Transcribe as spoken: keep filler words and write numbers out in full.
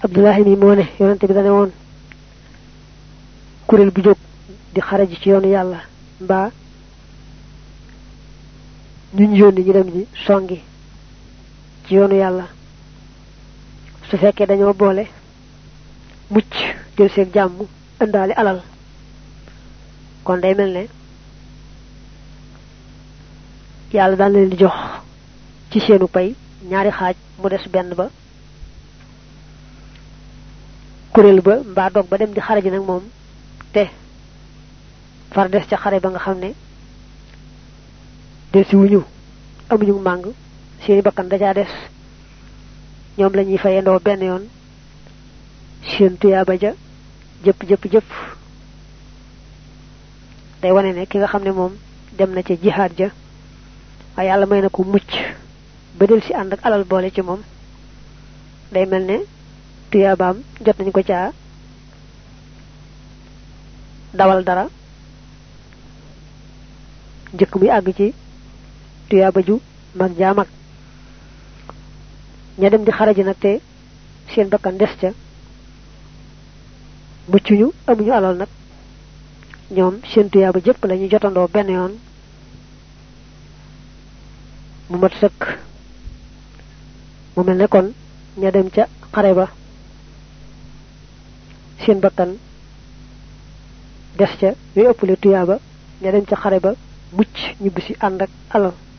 Abdullahi mi moo ne yonente bi dane woon kuréel bu jóg di xaraji ci yoonu yàlla mbaa ñuñ yónni ñu dem ji songi ci yoonu yàlla su fekkee dañoo boole mucc jël seen jàmm ëndaali alal kon day mel ne yàlla daan leen di jox ci seenu pay ñaari xaaj mu des benn ba kuréel ba mbaa dog ba dem di xare ji nag moom te far des ca xare ba nga xam ne del si wuñu amuñu màng seeni bakkan da caa des ñoom la ñuy fayandoo benn yoon seen tuyaaba ja jëpp jëpp jëpp day wane ne ki nga xam ne moom dem na ca jihaad ja waaye yàlla may na ko mucc ba del si ànd ak alal boole ci moom day mel ne tuyaabaam jot nañ ko caa dawal dara njëkk muy àgg ci tuyaaba ju mag jaa mag ña dem di xaraji nag te seen bakkan des ca muccuñu amuñu alal nag ñoom seen tuyaaba jëpp lañu jotandoo benn yoon mu mat sëkk mu mel ne kon ña dem ca xare ba seen bakkan des ca ñuy ëppale tuyaaba ña dem ca xare ba mucc ñibbisi ànd ak alal